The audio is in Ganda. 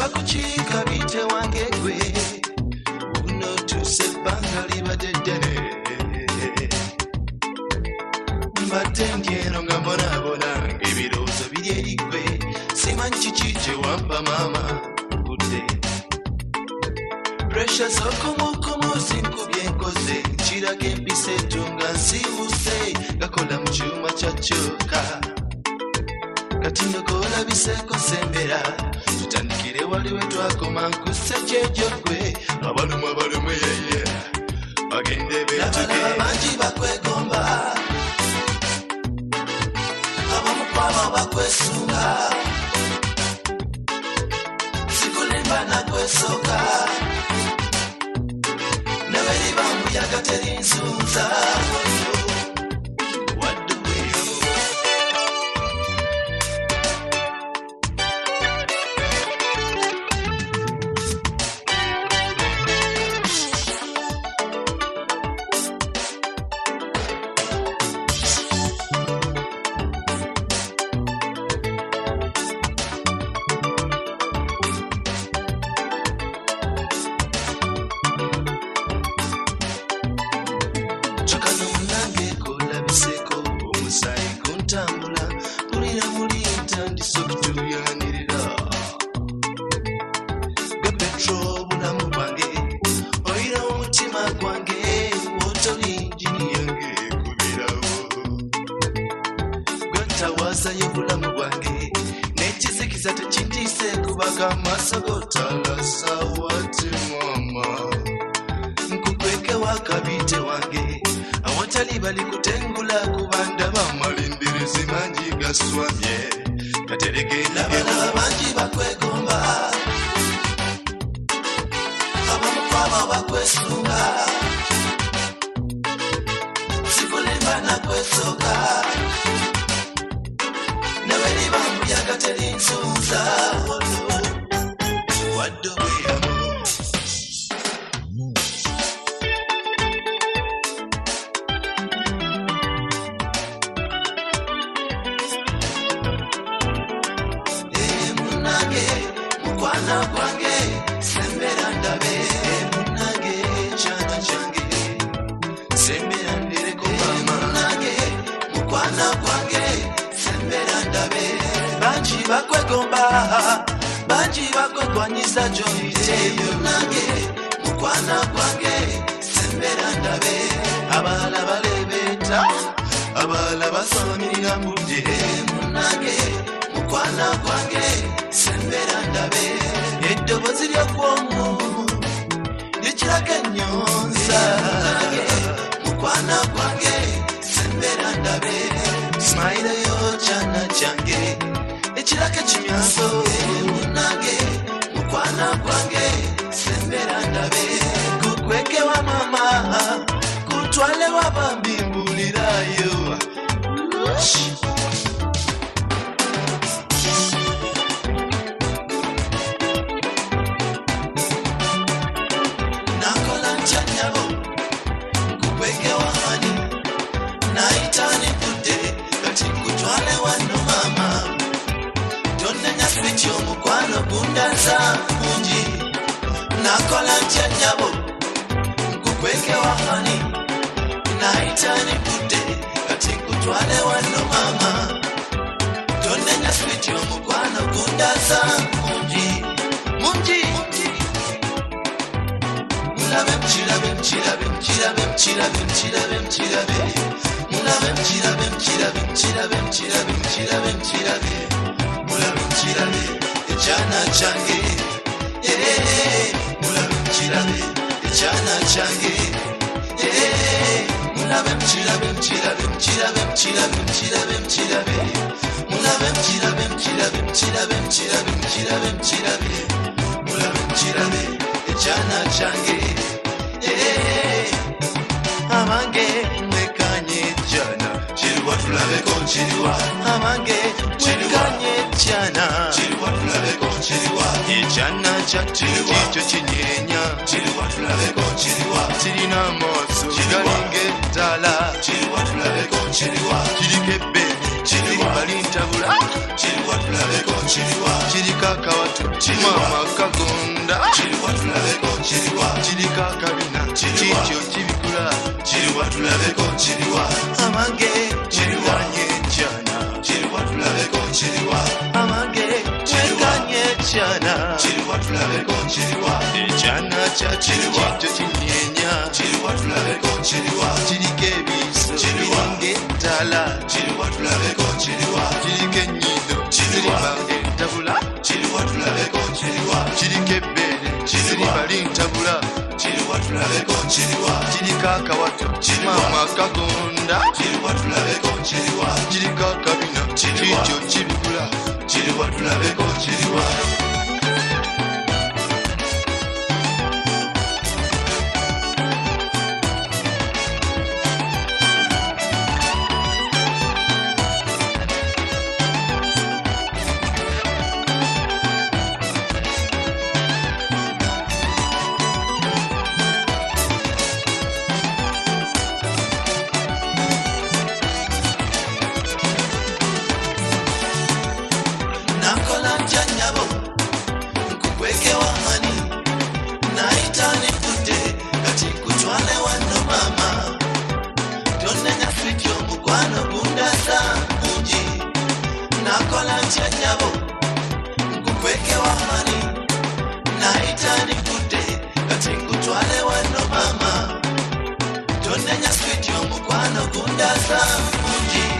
kuchika bite wange gwe uno tusebbanga libadde ddene mbadde ndyeno nga mbonabona ebirowoozo biri eri gwe simanyi kiki kye wampa maama budde pressure z'okumukumu zinkubye nkoze kiraga empisa etunga nsiibuse gakola mu kyuma kyakyoka kati ndokola biseeko sembera tutandikire waliwe twakoma nkusse kyejo gwe abalumu yeye bagende betuge bangi bakwegomba abamukwama bakwesunga sikulimba nakwesoka neberi bamuyaga terinsunza Chiri kaka watu mama kagonda chiriwa tulabeko chiriwa chirika kabina chicho chibikula chiriwa tulabeko chiriwa amange chiriwa nyechana chiriwa tulabeko chiriwa amange chekanye chana chiriwa tulabeko chiriwa echana cha chiriwa cho chinyenya chiriwa tulabeko chiriwa chirikebiso chiriwa ngetala chiriwa tulabeko chiriwa chirikenyido chiriwa tabula chiriwa tulabeko chiriwa chirikebele chiriwa lintabula chiriwa tulabeko chiriwa chirikaka wato mama kagonda chiriwa tulabeko chiriwa chirikaka bina chicho chibikula chiriwa tulabeko chiriwa nakola chanyabo kukweke wa mani naitani kute kati kutwale wano mama tonenya sweet yo mukwano kundasa munji